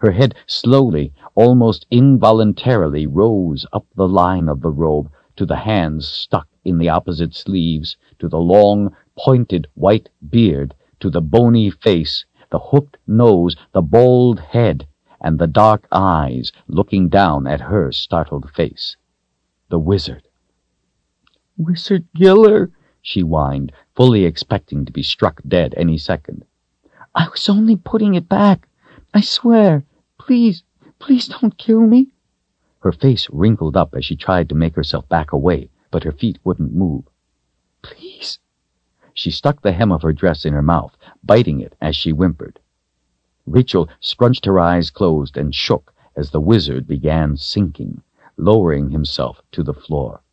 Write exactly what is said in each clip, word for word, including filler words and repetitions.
Her head slowly, almost involuntarily, rose up the line of the robe to the hands stuck in the opposite sleeves, to the long, pointed white beard, to the bony face, the hooked nose, the bald head, and the dark eyes looking down at her startled face. The wizard. "Wizard Giller," she whined, fully expecting to be struck dead any second. "I was only putting it back. I swear. Please, please don't kill me." Her face wrinkled up as she tried to make herself back away, but her feet wouldn't move. "Please." She stuck the hem of her dress in her mouth, biting it as she whimpered. Rachel scrunched her eyes closed and shook as the wizard began sinking, lowering himself to the floor.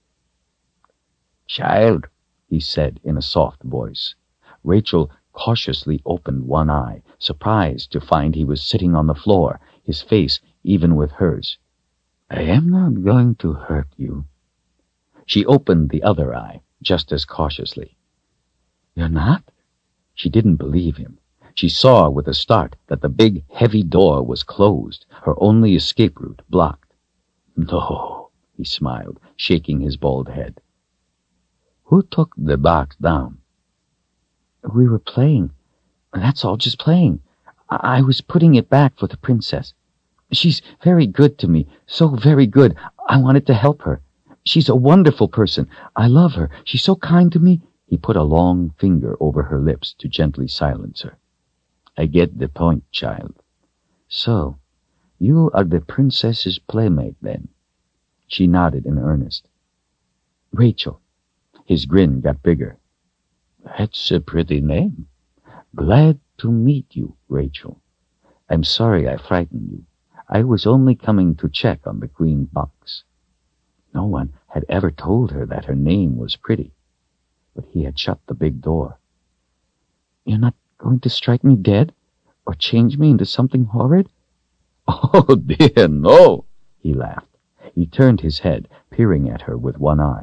"Child," he said in a soft voice. Rachel cautiously opened one eye, surprised to find he was sitting on the floor, his face even with hers. "I am not going to hurt you." She opened the other eye, just as cautiously. "You're not?" She didn't believe him. She saw with a start that the big, heavy door was closed, her only escape route blocked. "No," he smiled, shaking his bald head. "Who took the box down?" "We were playing. That's all, just playing. I, I was putting it back for the princess. She's very good to me, so very good. I wanted to help her. She's a wonderful person. I love her. She's so kind to me." He put a long finger over her lips to gently silence her. "I get the point, child. So, you are the princess's playmate, then?" She nodded in earnest. "Rachel." His grin got bigger. "That's a pretty name. Glad to meet you, Rachel. I'm sorry I frightened you. I was only coming to check on the green box." No one had ever told her that her name was pretty, but he had shut the big door. "You're not going to strike me dead? Or change me into something horrid?" "Oh, dear, no," he laughed. He turned his head, peering at her with one eye.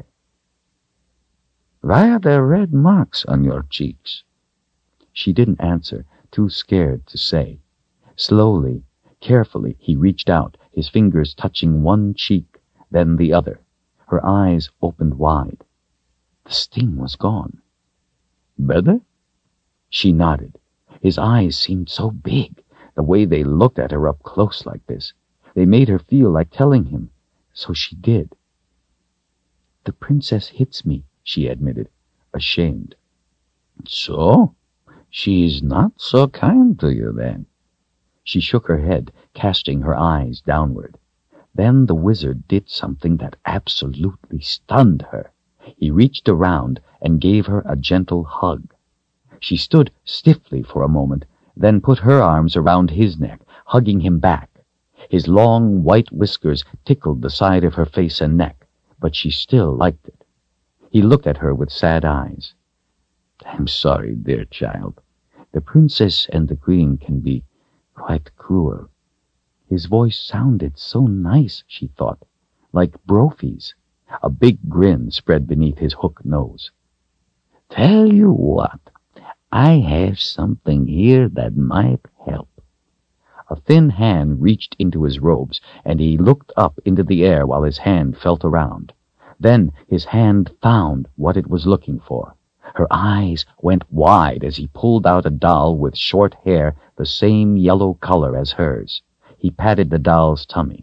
"Why are there red marks on your cheeks?" She didn't answer, too scared to say. Slowly, carefully, he reached out, his fingers touching one cheek, then the other. Her eyes opened wide. The sting was gone. "Better?" She nodded. His eyes seemed so big, the way they looked at her up close like this. They made her feel like telling him, so she did. "The princess hits me," she admitted, ashamed. "So? She's not so kind to you, then?" She shook her head, casting her eyes downward. Then the wizard did something that absolutely stunned her. He reached around and gave her a gentle hug. She stood stiffly for a moment, then put her arms around his neck, hugging him back. His long white whiskers tickled the side of her face and neck, but she still liked it. He looked at her with sad eyes. "I'm sorry, dear child. The princess and the queen can be quite cruel." His voice sounded so nice, she thought, like Brophy's. A big grin spread beneath his hooked nose. "Tell you what, I have something here that might help." A thin hand reached into his robes, and he looked up into the air while his hand felt around. Then his hand found what it was looking for. Her eyes went wide as he pulled out a doll with short hair the same yellow color as hers. He patted the doll's tummy.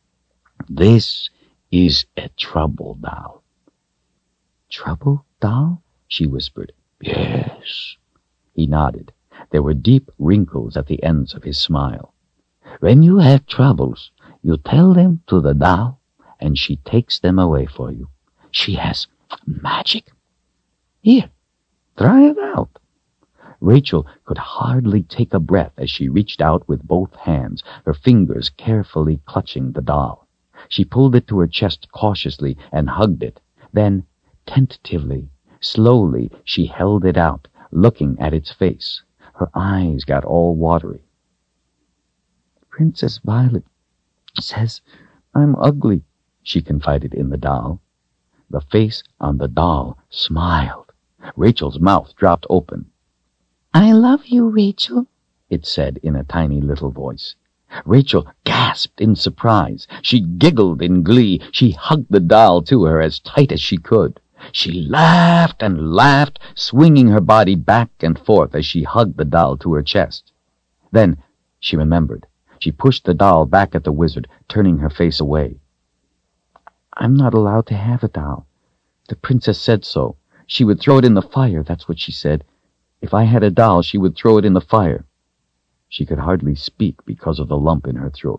"This is a trouble doll." "Trouble doll?" she whispered. "Yes." He nodded. There were deep wrinkles at the ends of his smile. "When you have troubles, you tell them to the doll, and she takes them away for you. She has magic. Here, try it out." Rachel could hardly take a breath as she reached out with both hands, her fingers carefully clutching the doll. She pulled it to her chest cautiously and hugged it. Then, tentatively, slowly, she held it out, looking at its face. Her eyes got all watery. "Princess Violet says I'm ugly," she confided in the doll. The face on the doll smiled. Rachel's mouth dropped open. "I love you, Rachel," it said in a tiny little voice. Rachel gasped in surprise. She giggled in glee. She hugged the doll to her as tight as she could. She laughed and laughed, swinging her body back and forth as she hugged the doll to her chest. Then she remembered. She pushed the doll back at the wizard, turning her face away. "I'm not allowed to have a doll. The princess said so. She would throw it in the fire, that's what she said. If I had a doll, she would throw it in the fire." She could hardly speak because of the lump in her throat.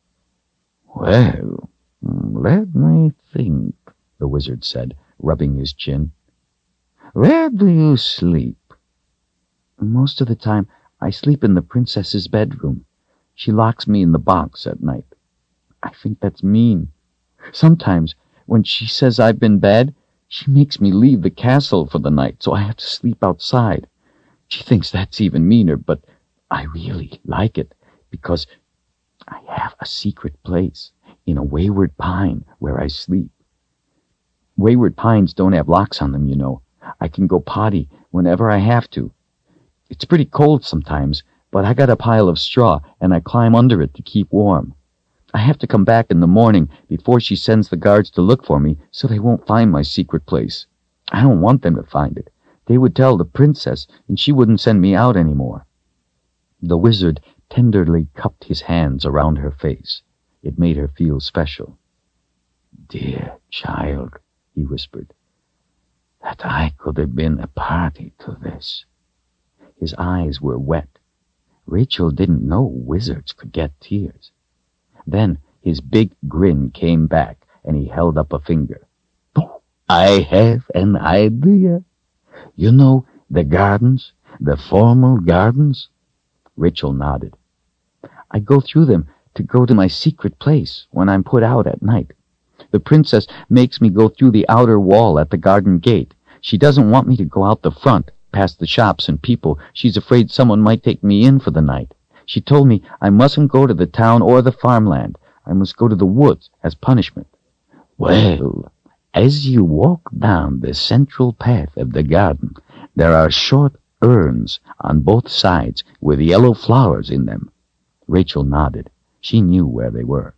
"Well, let me think," the wizard said, rubbing his chin. "Where do you sleep?" "Most of the time, I sleep in the princess's bedroom. She locks me in the box at night. I think that's mean. Sometimes, when she says I've been bad, she makes me leave the castle for the night, so I have to sleep outside. She thinks that's even meaner, but I really like it, because I have a secret place in a wayward pine where I sleep. Wayward pines don't have locks on them, you know. I can go potty whenever I have to. It's pretty cold sometimes, but I got a pile of straw, and I climb under it to keep warm. I have to come back in the morning before she sends the guards to look for me, so they won't find my secret place. I don't want them to find it. They would tell the princess, and she wouldn't send me out anymore." The wizard tenderly cupped his hands around her face. It made her feel special. "Dear child," he whispered, "that I could have been a party to this." His eyes were wet. Rachel didn't know wizards could get tears. Then his big grin came back, and he held up a finger. "Oh, I have an idea. You know the gardens, the formal gardens?" Rachel nodded. "I go through them to go to my secret place when I'm put out at night. The princess makes me go through the outer wall at the garden gate. She doesn't want me to go out the front, past the shops and people. She's afraid someone might take me in for the night. She told me I mustn't go to the town or the farmland. I must go to the woods as punishment." "Well, as you walk down the central path of the garden, there are short urns on both sides with yellow flowers in them." Rachel nodded. She knew where they were.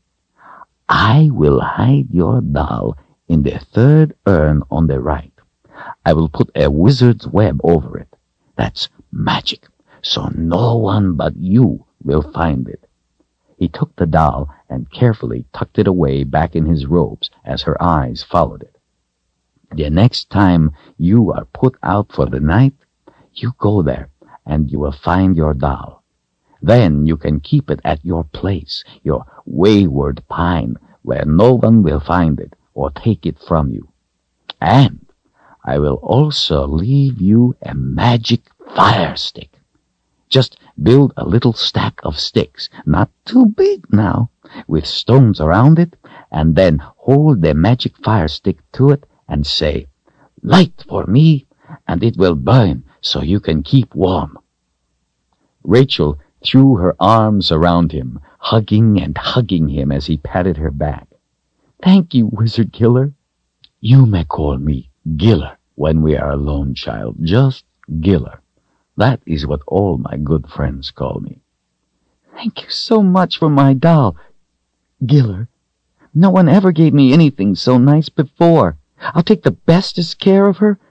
"I will hide your doll in the third urn on the right. I will put a wizard's web over it. That's magic, so no one but you will find it." He took the doll and carefully tucked it away back in his robes as her eyes followed it. "The next time you are put out for the night, you go there and you will find your doll. Then you can keep it at your place, your wayward pine, where no one will find it or take it from you. And I will also leave you a magic fire stick. Just build a little stack of sticks, not too big now, with stones around it, and then hold the magic fire stick to it and say, 'Light for me,' and it will burn so you can keep warm." Rachel threw her arms around him, hugging and hugging him as he patted her back. "Thank you, Wizard Giller." "You may call me Giller when we are alone, child. Just Giller. That is what all my good friends call me." "Thank you so much for my doll, Giller. No one ever gave me anything so nice before. I'll take the bestest care of her.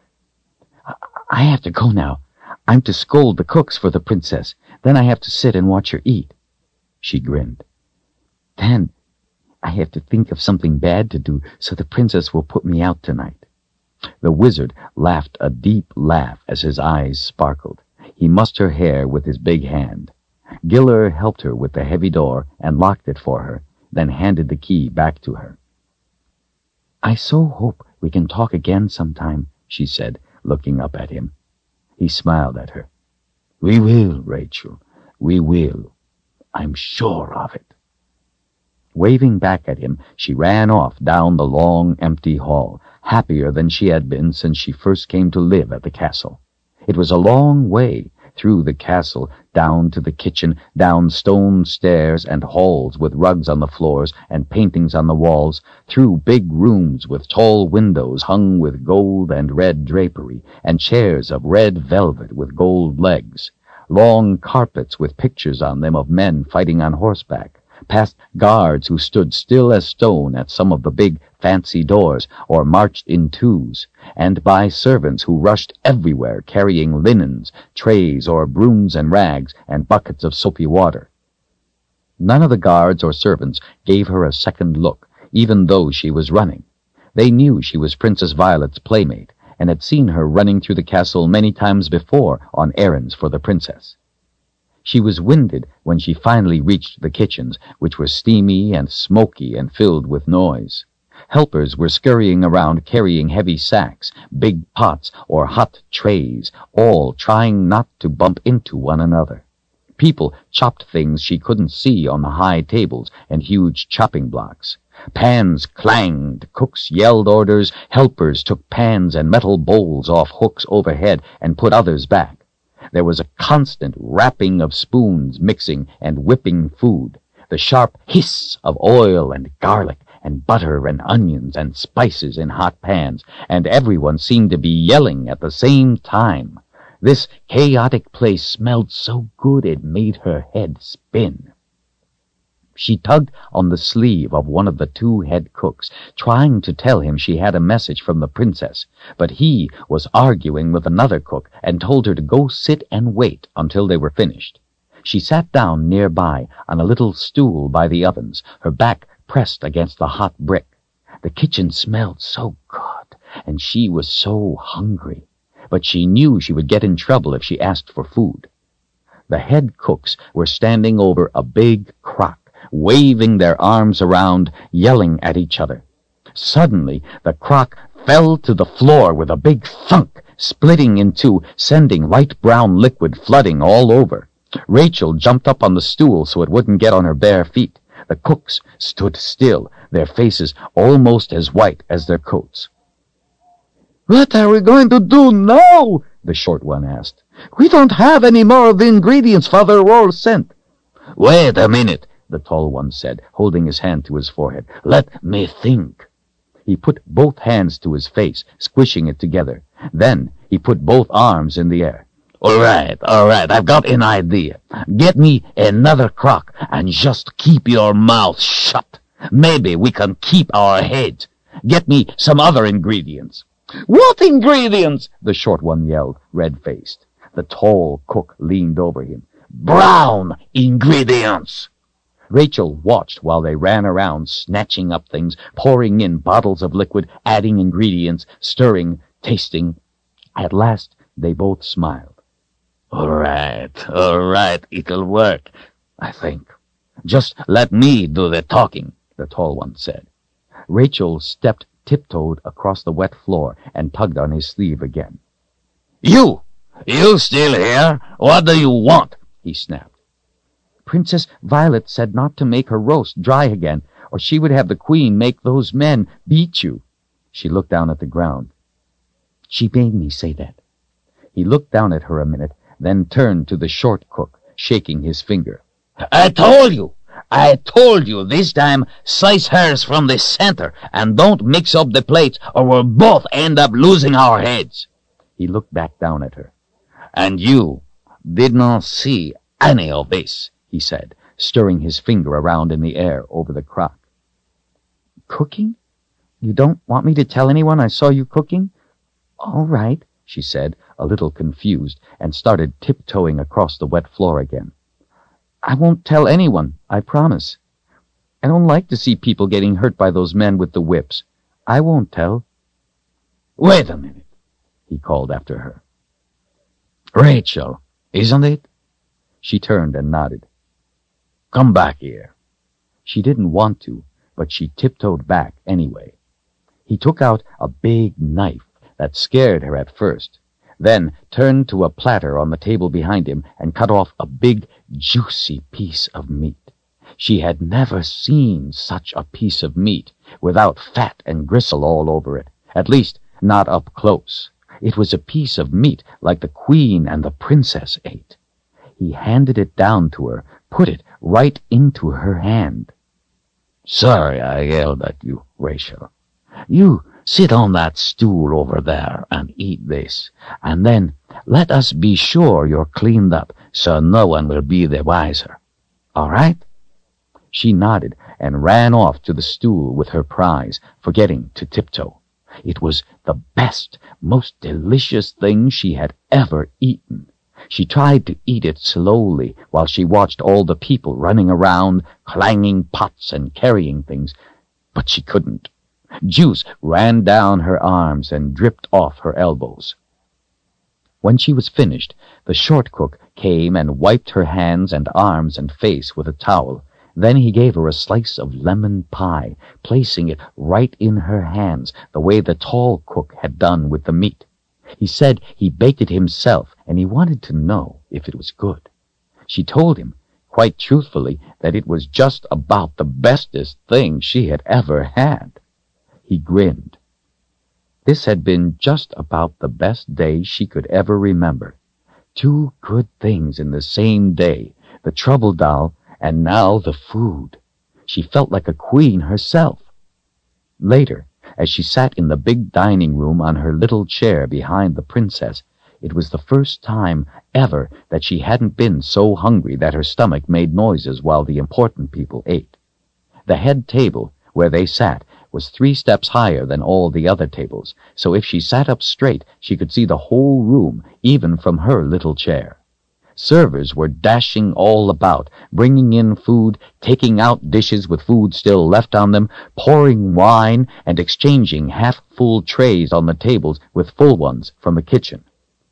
I have to go now. I'm to scold the cooks for the princess. Then I have to sit and watch her eat." She grinned. "Then I have to think of something bad to do so the princess will put me out tonight." The wizard laughed a deep laugh as his eyes sparkled. He mussed her hair with his big hand. Giller helped her with the heavy door and locked it for her, then handed the key back to her. "I so hope we can talk again sometime," she said, looking up at him. He smiled at her. "We will, Rachel. We will. I'm sure of it." Waving back at him, she ran off down the long, empty hall, happier than she had been since she first came to live at the castle. It was a long way, through the castle, down to the kitchen, down stone stairs and halls with rugs on the floors and paintings on the walls, through big rooms with tall windows hung with gold and red drapery, and chairs of red velvet with gold legs, long carpets with pictures on them of men fighting on horseback, past guards who stood still as stone at some of the big fancy doors or marched in twos, and by servants who rushed everywhere carrying linens, trays, or brooms and rags and buckets of soapy water. None of the guards or servants gave her a second look, even though she was running. They knew she was Princess Violet's playmate, and had seen her running through the castle many times before on errands for the princess. She was winded when she finally reached the kitchens, which were steamy and smoky and filled with noise. Helpers were scurrying around carrying heavy sacks, big pots, or hot trays, all trying not to bump into one another. People chopped things she couldn't see on the high tables and huge chopping blocks. Pans clanged, cooks yelled orders, helpers took pans and metal bowls off hooks overhead and put others back. There was a constant rapping of spoons mixing and whipping food, the sharp hiss of oil and garlic and butter and onions and spices in hot pans, and everyone seemed to be yelling at the same time. This chaotic place smelled so good it made her head spin. She tugged on the sleeve of one of the two head cooks, trying to tell him she had a message from the princess, but he was arguing with another cook and told her to go sit and wait until they were finished. She sat down nearby on a little stool by the ovens, her back pressed against the hot brick. The kitchen smelled so good, and she was so hungry, but she knew she would get in trouble if she asked for food. The head cooks were standing over a big crock, waving their arms around, yelling at each other. Suddenly, the crock fell to the floor with a big thunk, splitting in two, sending light-brown liquid flooding all over. Rachel jumped up on the stool so it wouldn't get on her bare feet. The cooks stood still, their faces almost as white as their coats. "What are we going to do now?" the short one asked. "We don't have any more of the ingredients Father Roll sent." "Wait a minute," the tall one said, holding his hand to his forehead. "Let me think." He put both hands to his face, squishing it together. Then he put both arms in the air. "All right, all right, I've got an idea. Get me another crock and just keep your mouth shut. Maybe we can keep our heads. Get me some other ingredients." "What ingredients?" the short one yelled, red-faced. The tall cook leaned over him. "Brown ingredients." Rachel watched while they ran around, snatching up things, pouring in bottles of liquid, adding ingredients, stirring, tasting. At last, they both smiled. "All right, all right, it'll work, I think. Just let me do the talking," the tall one said. Rachel stepped tiptoed across the wet floor and tugged on his sleeve again. "You! You still here? What do you want?" he snapped. "Princess Violet said not to make her roast dry again, or she would have the queen make those men beat you." She looked down at the ground. "She made me say that." He looked down at her a minute, then turned to the short cook, shaking his finger. "I told you! I told you this time, slice hers from the center and don't mix up the plates or we'll both end up losing our heads." He looked back down at her. "And you did not see any of this," he said, stirring his finger around in the air over the crock. "Cooking? You don't want me to tell anyone I saw you cooking?" "All right," she said, a little confused, and started tiptoeing across the wet floor again. "I won't tell anyone, I promise. I don't like to see people getting hurt by those men with the whips. I won't tell." "Wait a minute," he called after her. "Rachel, isn't it?" She turned and nodded. "Come back here." She didn't want to, but she tiptoed back anyway. He took out a big knife that scared her at first, then turned to a platter on the table behind him and cut off a big, juicy piece of meat. She had never seen such a piece of meat, without fat and gristle all over it, at least not up close. It was a piece of meat like the queen and the princess ate. He handed it down to her, put it right into her hand. "Sorry I yelled at you, Rachel. You sit on that stool over there and eat this, and then Let us be sure you're cleaned up so no one will be the wiser. All right?" She nodded and ran off to the stool with her prize, forgetting to tiptoe. It was the best, most delicious thing she had ever eaten. She tried to eat it slowly while she watched all the people running around, clanging pots and carrying things, but she couldn't. Juice ran down her arms and dripped off her elbows. When she was finished, the short cook came and wiped her hands and arms and face with a towel. Then he gave her a slice of lemon pie, placing it right in her hands, the way the tall cook had done with the meat. He said he baked it himself, and he wanted to know if it was good. She told him, quite truthfully, that it was just about the bestest thing she had ever had. He grinned. This had been just about the best day she could ever remember. Two good things in the same day, the trouble doll and now the food. She felt like a queen herself. Later, as she sat in the big dining room on her little chair behind the princess, it was the first time ever that she hadn't been so hungry that her stomach made noises while the important people ate. The head table, where they sat, was three steps higher than all the other tables, so if she sat up straight, she could see the whole room, even from her little chair. Servers were dashing all about, bringing in food, taking out dishes with food still left on them, pouring wine, and exchanging half-full trays on the tables with full ones from the kitchen.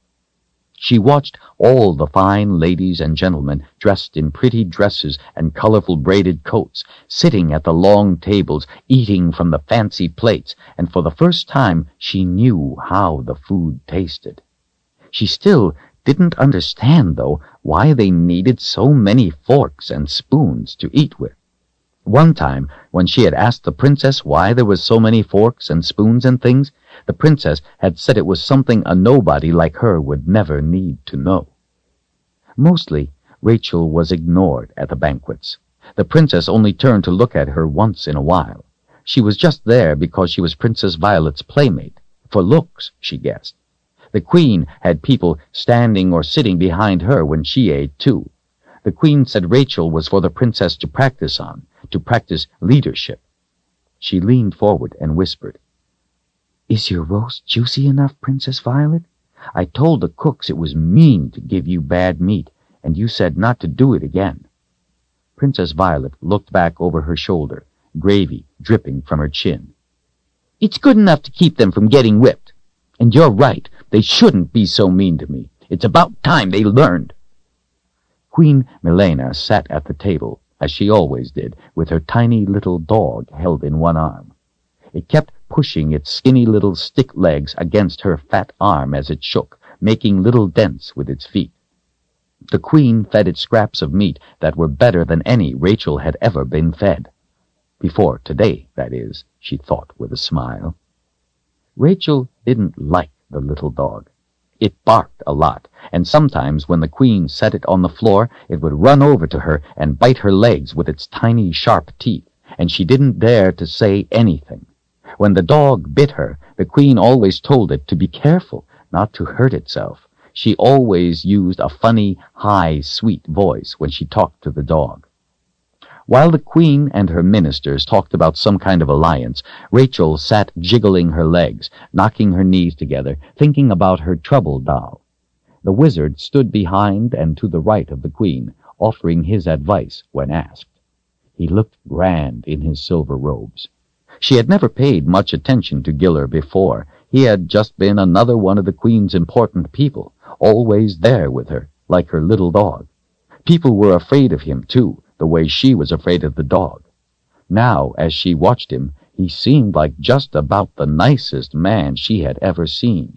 She watched all the fine ladies and gentlemen dressed in pretty dresses and colorful braided coats, sitting at the long tables, eating from the fancy plates, and for the first time she knew how the food tasted. She still didn't understand, though, why they needed so many forks and spoons to eat with. One time, when she had asked the princess why there was so many forks and spoons and things, the princess had said it was something a nobody like her would never need to know. Mostly, Rachel was ignored at the banquets. The princess only turned to look at her once in a while. She was just there because she was Princess Violet's playmate. For looks, she guessed. The queen had people standing or sitting behind her when she ate, too. The queen said Rachel was for the princess to practice on, to practice leadership. She leaned forward and whispered, "Is your roast juicy enough, Princess Violet? I told the cooks it was mean to give you bad meat, and you said not to do it again." Princess Violet looked back over her shoulder, gravy dripping from her chin. "It's good enough to keep them from getting whipped. And you're right, they shouldn't be so mean to me. It's about time they learned." Queen Milena sat at the table, as she always did, with her tiny little dog held in one arm. It kept pushing its skinny little stick legs against her fat arm as it shook, making little dents with its feet. The queen fed it scraps of meat that were better than any Rachel had ever been fed. Before today, that is, she thought with a smile. Rachel didn't like the little dog. It barked a lot, and sometimes when the queen set it on the floor, it would run over to her and bite her legs with its tiny, sharp teeth, and she didn't dare to say anything. When the dog bit her, the queen always told it to be careful, not to hurt itself. She always used a funny, high, sweet voice when she talked to the dog. While the queen and her ministers talked about some kind of alliance, Rachel sat jiggling her legs, knocking her knees together, thinking about her trouble doll. The wizard stood behind and to the right of the queen, offering his advice when asked. He looked grand in his silver robes. She had never paid much attention to Giller before. He had just been another one of the queen's important people, always there with her, like her little dog. People were afraid of him, too, the way she was afraid of the dog. Now, as she watched him, he seemed like just about the nicest man she had ever seen.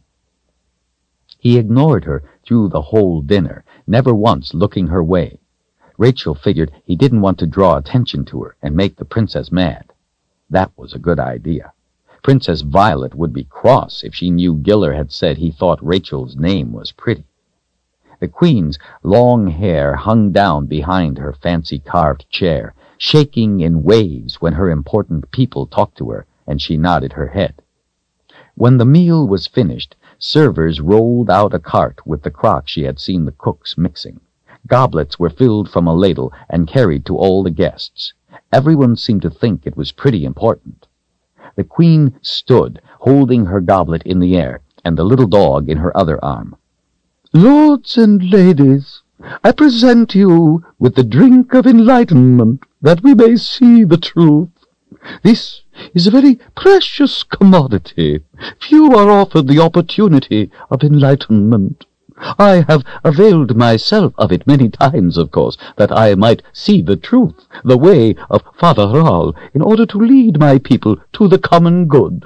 He ignored her through the whole dinner, never once looking her way. Rachel figured he didn't want to draw attention to her and make the princess mad. That was a good idea. Princess Violet would be cross if she knew Giller had said he thought Rachel's name was pretty. The queen's long hair hung down behind her fancy carved chair, shaking in waves when her important people talked to her, and she nodded her head. When the meal was finished, Servers rolled out a cart with the crock she had seen the cooks mixing. Goblets were filled from a ladle and carried to all the guests. Everyone seemed to think it was pretty important. The queen stood, holding her goblet in the air and the little dog in her other arm. "Lords and ladies, I present you with the drink of enlightenment, that we may see the truth. This is a very precious commodity. Few are offered the opportunity of enlightenment. I have availed myself of it many times, of course, that I might see the truth, the way of Father Raoul, in order to lead my people to the common good.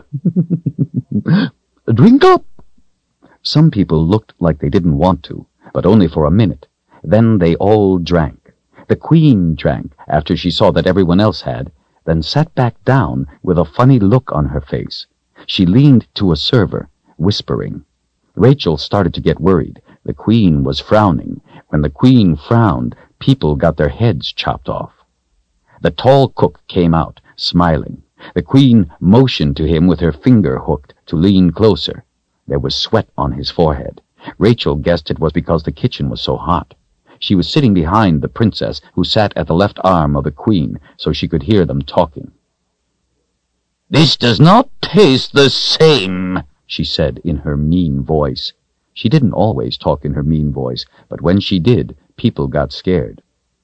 Drink up!" Some people looked like they didn't want to, but only for a minute. Then they all drank. The queen drank after she saw that everyone else had, then sat back down with a funny look on her face. She leaned to a server, whispering. Rachel started to get worried. The queen was frowning. When the queen frowned, people got their heads chopped off. The tall cook came out, smiling. The queen motioned to him with her finger hooked to lean closer. There was sweat on his forehead. Rachel guessed it was because the kitchen was so hot. She was sitting behind the princess, who sat at the left arm of the queen, so she could hear them talking. "This does not taste the same," she said in her mean voice. She didn't always talk in her mean voice, but when she did, people got scared.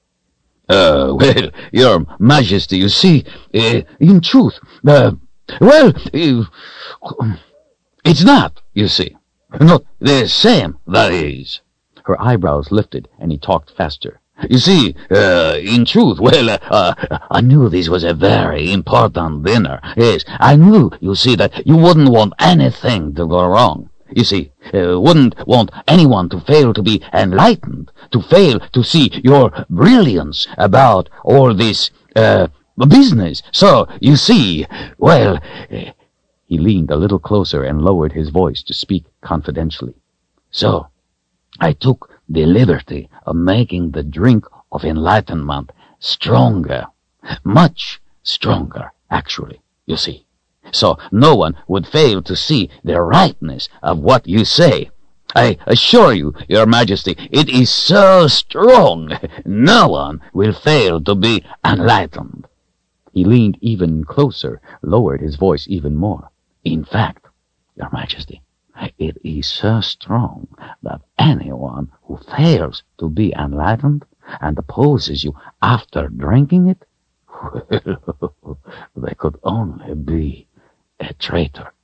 Uh, well, your majesty, you see, uh, in truth, uh, well, uh, it's not, you see. Not the same, that is. Her eyebrows lifted, and he talked faster. You see, uh, in truth, well, uh, uh, I knew this was a very important dinner. Yes, I knew, you see, that you wouldn't want anything to go wrong. You see, uh, wouldn't want anyone to fail to be enlightened, to fail to see your brilliance about all this, uh, business. So, you see, well... Uh, he leaned a little closer and lowered his voice to speak confidentially. So, I took the liberty of making the drink of enlightenment stronger, much stronger, actually, you see. So no one would fail to see the rightness of what you say. I assure you, your majesty, it is so strong, no one will fail to be enlightened. He leaned even closer, lowered his voice even more. In fact, your majesty, it is so strong that anyone who fails to be enlightened and opposes you after drinking it, well, they could only be a traitor.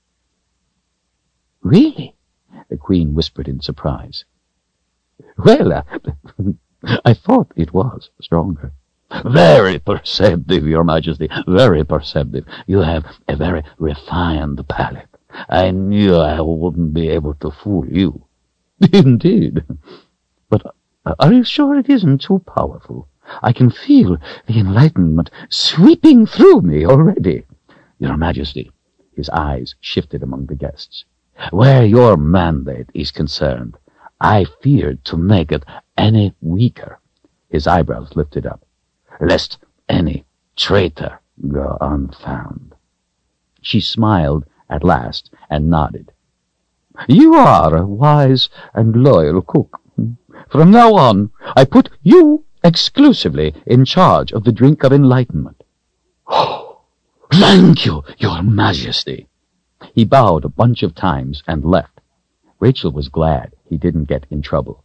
Really? The queen whispered in surprise. Well, uh, I thought it was stronger. Very perceptive, your majesty, very perceptive. You have a very refined palate. I knew I wouldn't be able to fool you. Indeed. But uh, are you sure it isn't too powerful? I can feel the enlightenment sweeping through me already. Your majesty, his eyes shifted among the guests. Where your mandate is concerned, I feared to make it any weaker. His eyebrows lifted up. Lest any traitor go unfound. She smiled at last and nodded. You are a wise and loyal cook. From now on, I put you exclusively in charge of the drink of enlightenment. Oh, thank you, your majesty. He bowed a bunch of times and left. Rachel was glad he didn't get in trouble.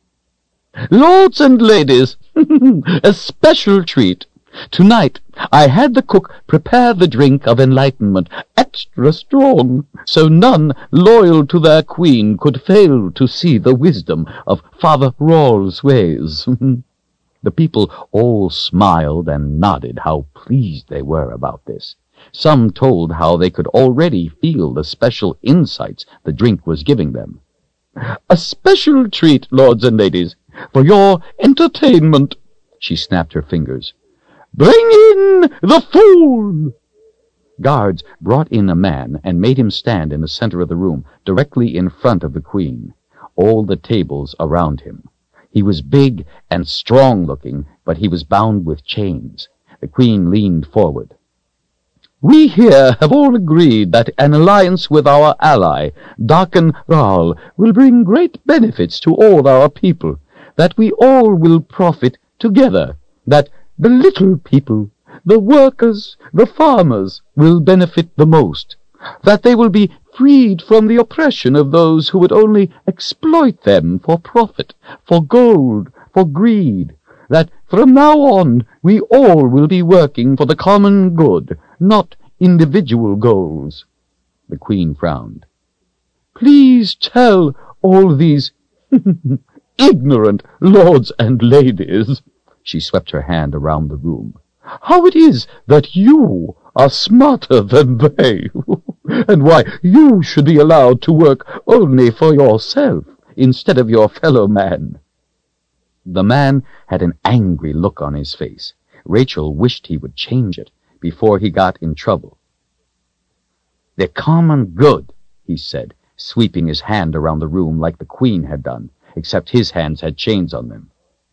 Lords and ladies, a special treat. Tonight, I had the cook prepare the drink of enlightenment extra strong, so none loyal to their queen could fail to see the wisdom of Father Raoul's ways. The people all smiled and nodded how pleased they were about this. Some told how they could already feel the special insights the drink was giving them. A special treat, lords and ladies, for your entertainment. She snapped her fingers. Bring in the fool! Guards brought in a man and made him stand in the center of the room, directly in front of the queen, all the tables around him. He was big and strong-looking, but he was bound with chains. The queen leaned forward. We here have all agreed that an alliance with our ally, Dakan Ral, will bring great benefits to all our people, that we all will profit together, that the little people, the workers, the farmers, will benefit the most, that they will be freed from the oppression of those who would only exploit them for profit, for gold, for greed, that from now on we all will be working for the common good, not individual goals. The Queen frowned. Please tell all these ignorant lords and ladies, she swept her hand around the room, how it is that you are smarter than they, and why you should be allowed to work only for yourself instead of your fellow man. The man had an angry look on his face. Rachel wished he would change it before he got in trouble. The common good, he said, sweeping his hand around the room like the Queen had done, except his hands had chains on them.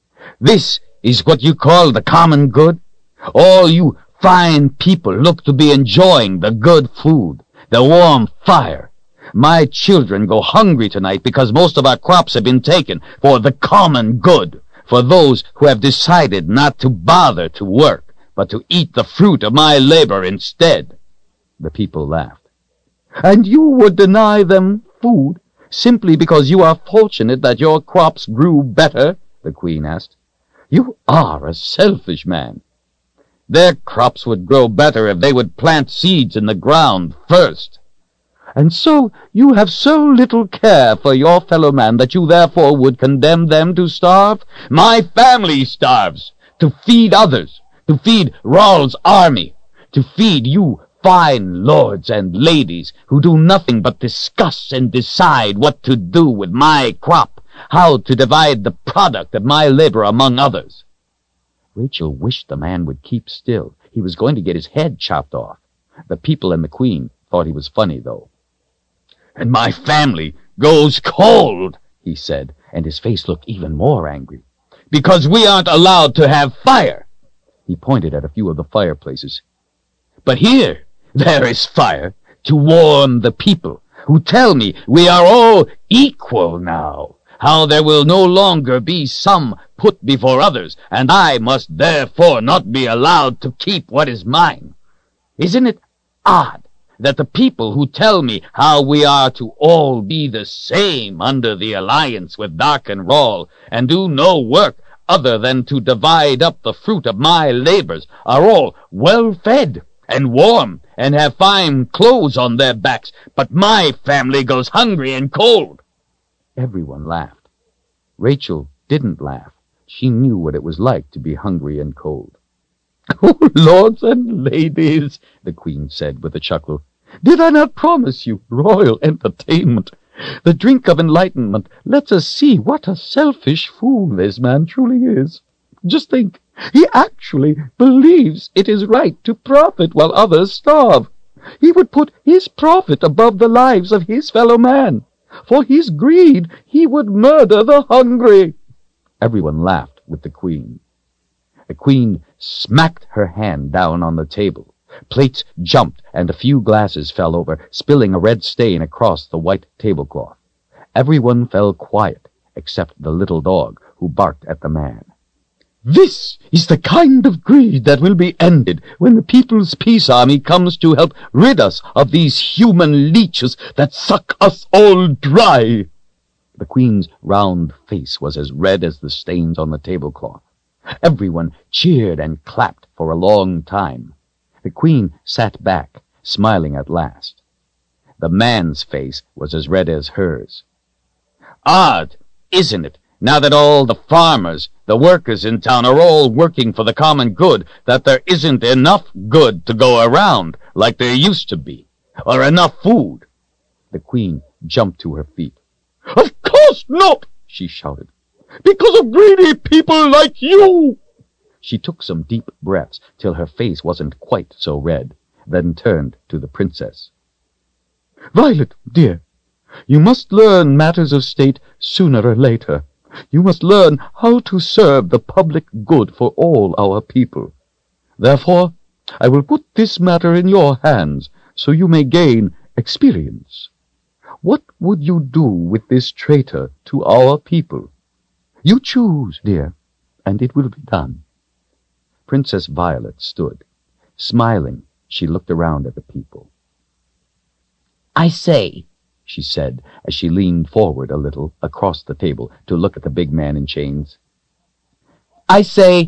This is what you call the common good? All you fine people look to be enjoying the good food, the warm fire. My children go hungry tonight because most of our crops have been taken for the common good, for those who have decided not to bother to work, but to eat the fruit of my labor instead. The people laughed. And you would deny them food simply because you are fortunate that your crops grew better? The Queen asked. You are a selfish man. Their crops would grow better if they would plant seeds in the ground first. And so you have so little care for your fellow man that you therefore would condemn them to starve? My family starves, to feed others, to feed Ral's army, to feed you fine lords and ladies who do nothing but discuss and decide what to do with my crop, how to divide the product of my labor among others. Rachel wished the man would keep still. He was going to get his head chopped off. The people and the Queen thought he was funny, though. And my family goes cold, he said, and his face looked even more angry, because we aren't allowed to have fire. He pointed at a few of the fireplaces. But here there is fire to warm the people, who tell me we are all equal now, how there will no longer be some put before others, and I must therefore not be allowed to keep what is mine. Isn't it odd that the people who tell me how we are to all be the same under the alliance with Dakan Ral, and do no work other than to divide up the fruit of my labors, are all well-fed and warm, and have fine clothes on their backs, but my family goes hungry and cold? Everyone laughed. Rachel didn't laugh. She knew what it was like to be hungry and cold. Oh, lords and ladies, the Queen said with a chuckle, did I not promise you royal entertainment? The drink of enlightenment lets us see what a selfish fool this man truly is. Just think, he actually believes it is right to profit while others starve. He would put his profit above the lives of his fellow man. For his greed, he would murder the hungry. Everyone laughed with the Queen. The Queen smacked her hand down on the table. Plates jumped, and a few glasses fell over, spilling a red stain across the white tablecloth. Everyone fell quiet, except the little dog, who barked at the man. This is the kind of greed that will be ended when the People's Peace Army comes to help rid us of these human leeches that suck us all dry. The Queen's round face was as red as the stains on the tablecloth. Everyone cheered and clapped for a long time. The Queen sat back, smiling at last. The man's face was as red as hers. Odd, isn't it, now that all the farmers, the workers in town are all working for the common good, that there isn't enough good to go around like there used to be, or enough food? The Queen jumped to her feet. Of course not, she shouted, because of greedy people like you. She took some deep breaths till her face wasn't quite so red, then turned to the princess. Violet, dear, you must learn matters of state sooner or later. You must learn how to serve the public good for all our people. Therefore, I will put this matter in your hands, so you may gain experience. What would you do with this traitor to our people? You choose, dear, and it will be done." Princess Violet stood. Smiling, she looked around at the people. "I say," she said, as she leaned forward a little across the table to look at the big man in chains. "I say,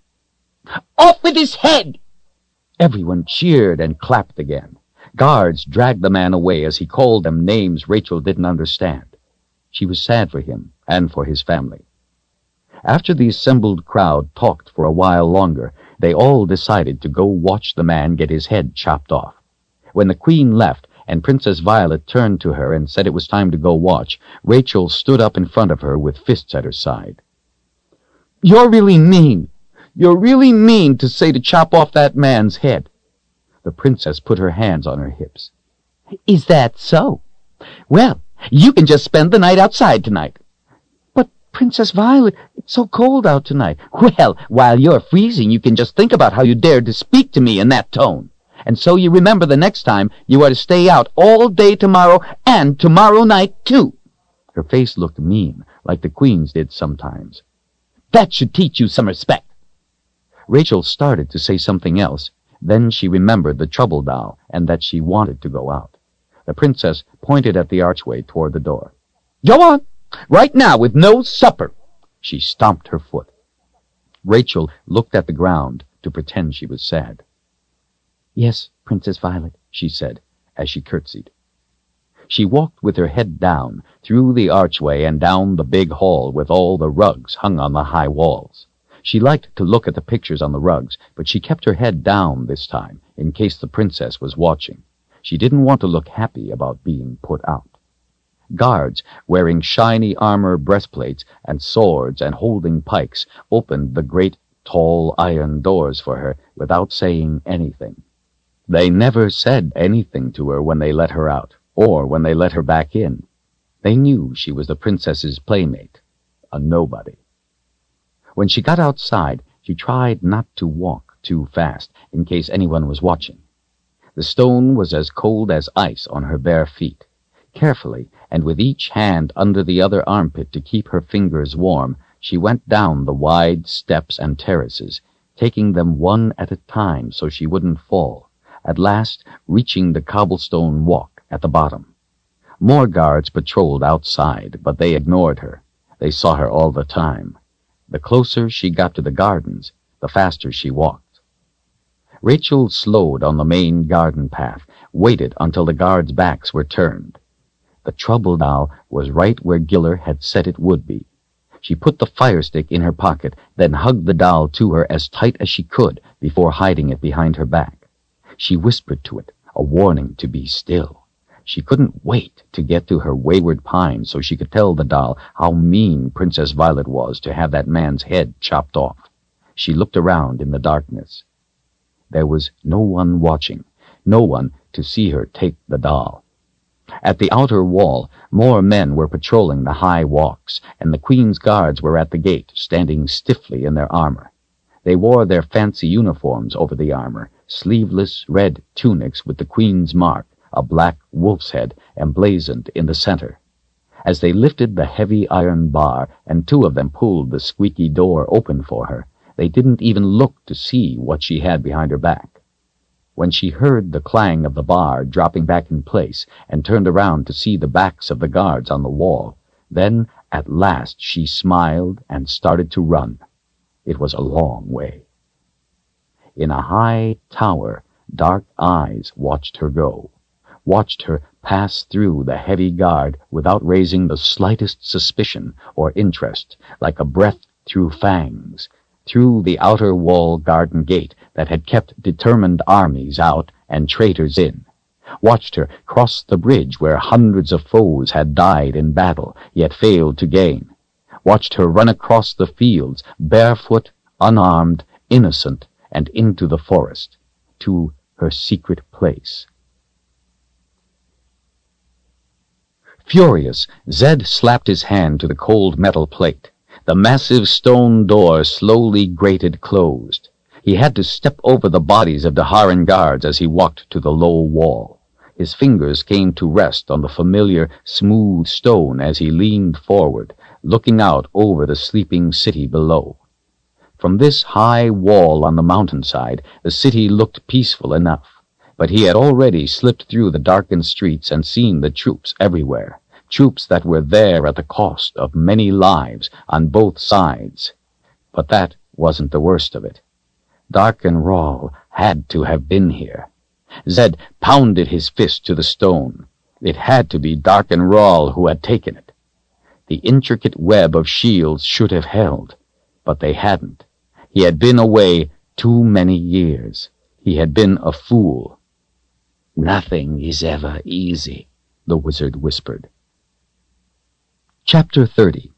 off with his head!" Everyone cheered and clapped again. Guards dragged the man away as he called them names Rachel didn't understand. She was sad for him and for his family. After the assembled crowd talked for a while longer, they all decided to go watch the man get his head chopped off. When the Queen left and Princess Violet turned to her and said it was time to go watch, Rachel stood up in front of her with fists at her side. "You're really mean. You're really mean to say to chop off that man's head." The princess put her hands on her hips. "Is that so? Well, you can just spend the night outside tonight." "But, Princess Violet, it's so cold out tonight." "Well, while you're freezing, you can just think about how you dared to speak to me in that tone. And so you remember the next time you are to stay out all day tomorrow and tomorrow night, too." Her face looked mean, like the Queen's did sometimes. "That should teach you some respect." Rachel started to say something else. Then she remembered the Trouble Doll and that she wanted to go out. The princess pointed at the archway toward the door. "Go on, right now with no supper." She stomped her foot. Rachel looked at the ground to pretend she was sad. "Yes, Princess Violet," she said, as she curtsied. She walked with her head down, through the archway and down the big hall with all the rugs hung on the high walls. She liked to look at the pictures on the rugs, but she kept her head down this time, in case the princess was watching. She didn't want to look happy about being put out. Guards, wearing shiny armor breastplates and swords and holding pikes, opened the great, tall iron doors for her without saying anything. They never said anything to her when they let her out, or when they let her back in. They knew she was the princess's playmate, a nobody. When she got outside, she tried not to walk too fast, in case anyone was watching. The stone was as cold as ice on her bare feet. Carefully, and with each hand under the other armpit to keep her fingers warm, she went down the wide steps and terraces, taking them one at a time so she wouldn't fall, at last reaching the cobblestone walk at the bottom. More guards patrolled outside, but they ignored her. They saw her all the time. The closer she got to the gardens, the faster she walked. Rachel slowed on the main garden path, waited until the guards' backs were turned. The Trouble Doll was right where Giller had said it would be. She put the fire stick in her pocket, then hugged the doll to her as tight as she could before hiding it behind her back. She whispered to it, a warning to be still. She couldn't wait to get to her wayward pine so she could tell the doll how mean Princess Violet was to have that man's head chopped off. She looked around in the darkness. There was no one watching, no one to see her take the doll. At the outer wall, more men were patrolling the high walks, and the Queen's guards were at the gate, standing stiffly in their armor. They wore their fancy uniforms over the armor, sleeveless red tunics with the Queen's mark, a black wolf's head emblazoned in the center. As they lifted the heavy iron bar and two of them pulled the squeaky door open for her, they didn't even look to see what she had behind her back. When she heard the clang of the bar dropping back in place and turned around to see the backs of the guards on the wall, then at last she smiled and started to run. It was a long way. In a high tower, dark eyes watched her go, watched her pass through the heavy guard without raising the slightest suspicion or interest, like a breath through fangs, through the outer wall garden gate that had kept determined armies out and traitors in, watched her cross the bridge where hundreds of foes had died in battle, yet failed to gain, watched her run across the fields, barefoot, unarmed, innocent, and into the forest, to her secret place. Furious, Zed slapped his hand to the cold metal plate. The massive stone door slowly grated closed. He had to step over the bodies of Daharan guards as he walked to the low wall. His fingers came to rest on the familiar, smooth stone as he leaned forward, looking out over the sleeping city below. From this high wall on the mountainside, the city looked peaceful enough, but he had already slipped through the darkened streets and seen the troops everywhere, troops that were there at the cost of many lives on both sides. But that wasn't the worst of it. Darken Rahl had to have been here. Zed pounded his fist to the stone. It had to be Darken Rahl who had taken it. The intricate web of shields should have held, but they hadn't. He had been away too many years. He had been a fool. "Nothing is ever easy," the wizard whispered. Chapter thirty.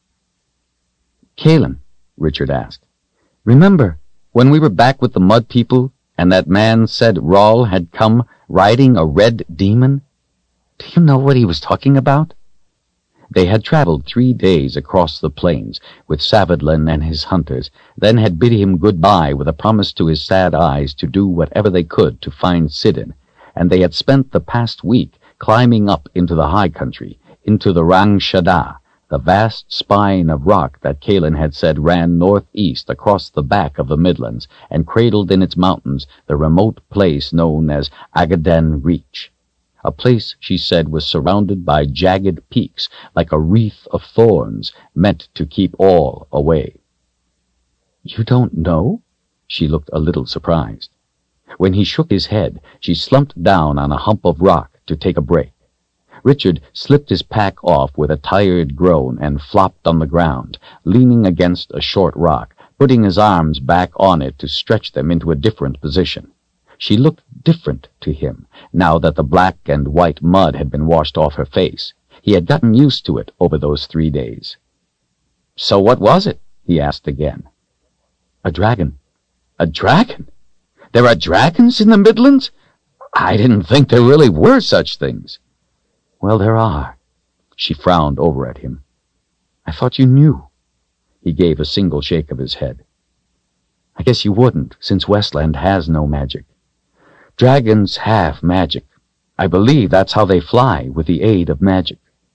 "Cailan," Richard asked, "remember when we were back with the Mud People and that man said Rahl had come riding a red demon? Do you know what he was talking about?" They had traveled three days across the plains with Savadlan and his hunters, then had bid him goodbye with a promise to his sad eyes to do whatever they could to find Sidon, and they had spent the past week climbing up into the high country, into the Rang Shada, the vast spine of rock that Cailan had said ran northeast across the back of the Midlands and cradled in its mountains the remote place known as Agaden Reach. A place, she said, was surrounded by jagged peaks like a wreath of thorns meant to keep all away. "You don't know?" She looked a little surprised. When he shook his head, she slumped down on a hump of rock to take a break. Richard slipped his pack off with a tired groan and flopped on the ground, leaning against a short rock, putting his arms back on it to stretch them into a different position. She looked different to him, now that the black and white mud had been washed off her face. He had gotten used to it over those three days. "So what was it?" he asked again. "A dragon." "A dragon? There are dragons in the Midlands? I didn't think there really were such things." "Well, there are." She frowned over at him. "I thought you knew." He gave a single shake of his head. "I guess you wouldn't, since Westland has no magic. Dragons have magic. I believe that's how they fly, with the aid of magic."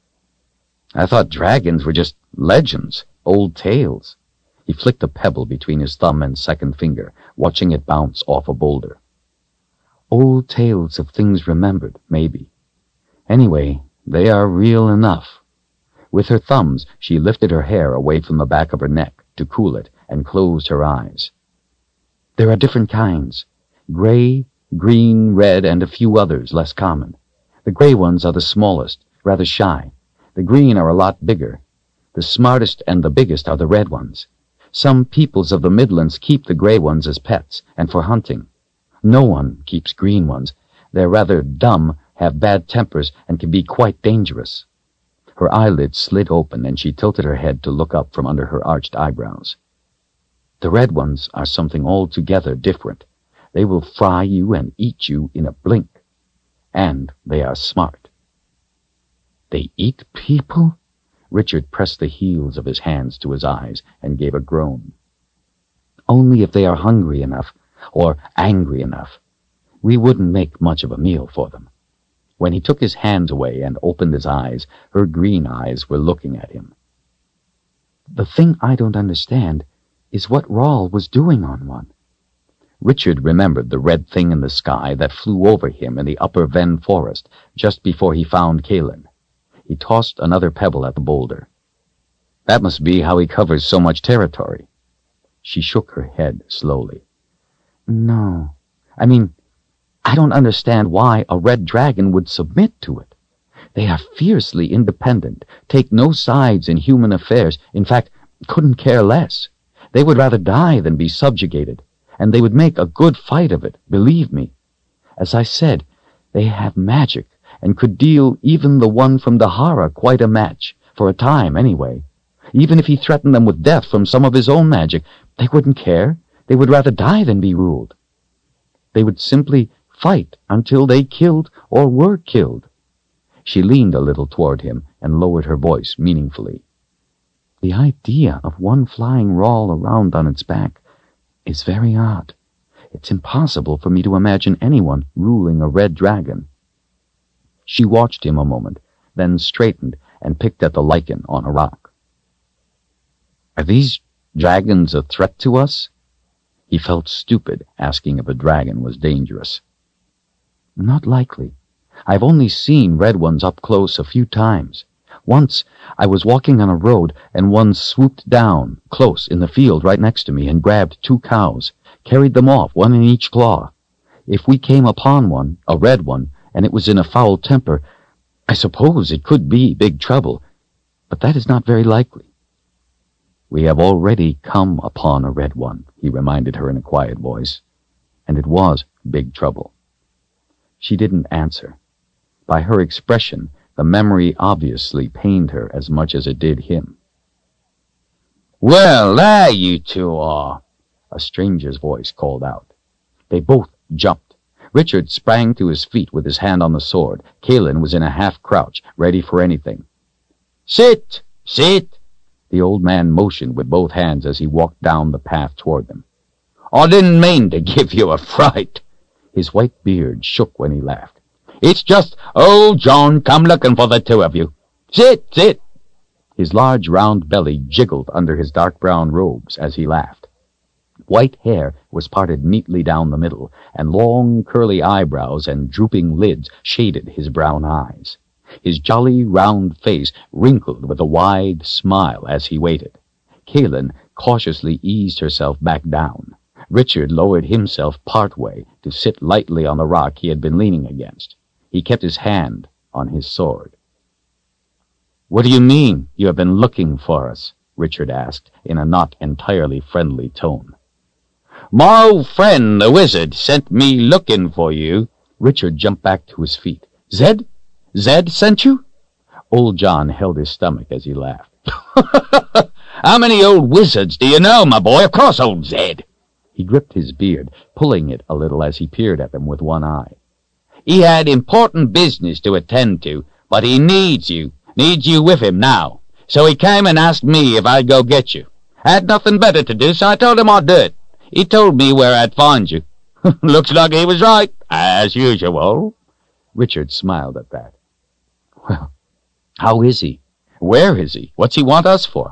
"I thought dragons were just legends, old tales." He flicked a pebble between his thumb and second finger, watching it bounce off a boulder. "Old tales of things remembered, maybe. Anyway, they are real enough." With her thumbs, she lifted her hair away from the back of her neck to cool it and closed her eyes. "There are different kinds. Gray, green, red, and a few others less common. The gray ones are the smallest, rather shy. The green are a lot bigger. The smartest and the biggest are the red ones. Some peoples of the Midlands keep the gray ones as pets and for hunting. No one keeps green ones. They're rather dumb, have bad tempers, and can be quite dangerous." Her eyelids slid open, and she tilted her head to look up from under her arched eyebrows. "The red ones are something altogether different. They will fry you and eat you in a blink. And they are smart." "They eat people?" Richard pressed the heels of his hands to his eyes and gave a groan. "Only if they are hungry enough, or angry enough. We wouldn't make much of a meal for them." When he took his hands away and opened his eyes, her green eyes were looking at him. "The thing I don't understand is what Rahl was doing on one." Richard remembered the red thing in the sky that flew over him in the upper Ven forest just before he found Cailan. He tossed another pebble at the boulder. "That must be how he covers so much territory." She shook her head slowly. "No. I mean, I don't understand why a red dragon would submit to it. They are fiercely independent, take no sides in human affairs, in fact, couldn't care less. They would rather die than be subjugated, and they would make a good fight of it, believe me. As I said, they have magic, and could deal even the one from Dahara quite a match, for a time anyway. Even if he threatened them with death from some of his own magic, they wouldn't care. They would rather die than be ruled. They would simply fight until they killed or were killed." She leaned a little toward him and lowered her voice meaningfully. "The idea of one flying Rahl around on its back, is very odd. It's impossible for me to imagine anyone ruling a red dragon." She watched him a moment, then straightened and picked at the lichen on a rock. "Are these dragons a threat to us?" He felt stupid asking if a dragon was dangerous. "Not likely. I've only seen red ones up close a few times. Once I was walking on a road and one swooped down close in the field right next to me and grabbed two cows, carried them off, one in each claw. If we came upon one, a red one, and it was in a foul temper, I suppose it could be big trouble, but that is not very likely." "We have already come upon a red one," he reminded her in a quiet voice, "and it was big trouble." She didn't answer. By her expression, the memory obviously pained her as much as it did him. "Well, there you two are," a stranger's voice called out. They both jumped. Richard sprang to his feet with his hand on the sword. Kaelin was in a half-crouch, ready for anything. "Sit! Sit!" The old man motioned with both hands as he walked down the path toward them. "I didn't mean to give you a fright." His white beard shook when he laughed. "It's just old John come looking for the two of you. Sit, sit!" His large round belly jiggled under his dark brown robes as he laughed. White hair was parted neatly down the middle, and long curly eyebrows and drooping lids shaded his brown eyes. His jolly round face wrinkled with a wide smile as he waited. Kaelin cautiously eased herself back down. Richard lowered himself partway to sit lightly on the rock he had been leaning against. He kept his hand on his sword. "What do you mean, you have been looking for us?" Richard asked in a not entirely friendly tone. "My old friend, the wizard, sent me looking for you." Richard jumped back to his feet. "Zed? Zed sent you?" Old John held his stomach as he laughed. "How many old wizards do you know, my boy? Of course, old Zed." He gripped his beard, pulling it a little as he peered at them with one eye. "He had important business to attend to, but he needs you, needs you with him now. So he came and asked me if I'd go get you. I had nothing better to do, so I told him I'd do it. He told me where I'd find you. Looks like he was right, as usual." Richard smiled at that. "Well, how is he? Where is he? What's he want us for?"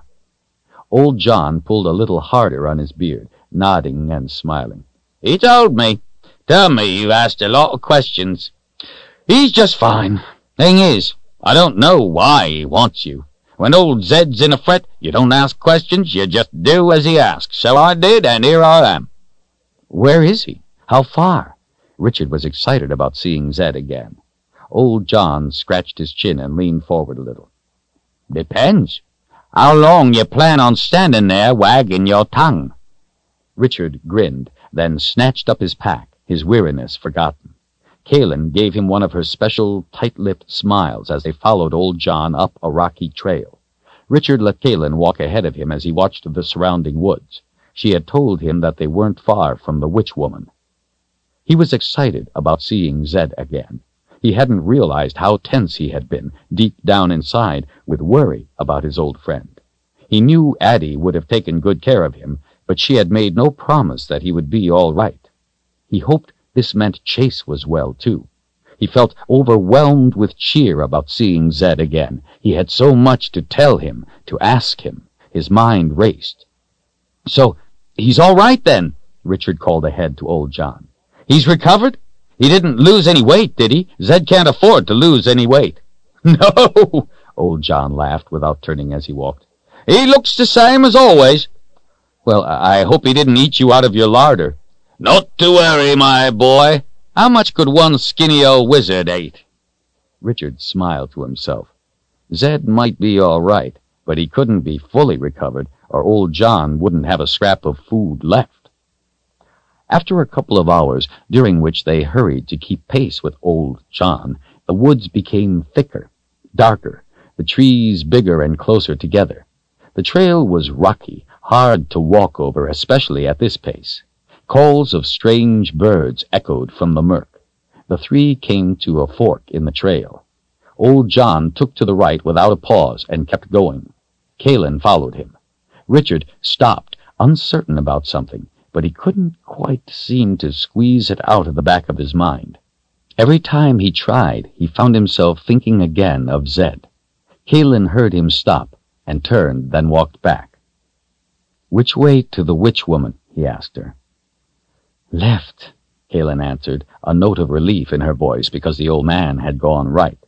Old John pulled a little harder on his beard, nodding and smiling. "He told me. Tell me you asked a lot of questions. He's just fine. Thing is, I don't know why he wants you. When old Zed's in a fret, you don't ask questions, you just do as he asks. So I did, and here I am." "Where is he? How far?" Richard was excited about seeing Zed again. Old John scratched his chin and leaned forward a little. "Depends. How long you plan on standing there wagging your tongue?" Richard grinned, then snatched up his pack, his weariness forgotten. Kaelin gave him one of her special tight-lipped smiles as they followed old John up a rocky trail. Richard let Kaelin walk ahead of him as he watched the surrounding woods. She had told him that they weren't far from the witch woman. He was excited about seeing Zed again. He hadn't realized how tense he had been, deep down inside, with worry about his old friend. He knew Addie would have taken good care of him, but she had made no promise that he would be all right. He hoped this meant Chase was well, too. He felt overwhelmed with cheer about seeing Zed again. He had so much to tell him, to ask him. His mind raced. "So, he's all right then," Richard called ahead to old John. "He's recovered? He didn't lose any weight, did he? Zed can't afford to lose any weight." "No," old John laughed without turning as he walked. "He looks the same as always." "Well, I hope he didn't eat you out of your larder." "Not to worry, my boy. How much could one skinny old wizard eat?" Richard smiled to himself. Zed might be all right, but he couldn't be fully recovered, or old John wouldn't have a scrap of food left. After a couple of hours, during which they hurried to keep pace with old John, the woods became thicker, darker, the trees bigger and closer together. The trail was rocky, hard to walk over, especially at this pace. Calls of strange birds echoed from the murk. The three came to a fork in the trail. Old John took to the right without a pause and kept going. Kaelin followed him. Richard stopped, uncertain about something, but he couldn't quite seem to squeeze it out of the back of his mind. Every time he tried, he found himself thinking again of Zed. Kaelin heard him stop and turned, then walked back. "Which way to the witch woman?" he asked her. "Left," Kaelin answered, a note of relief in her voice because the old man had gone right.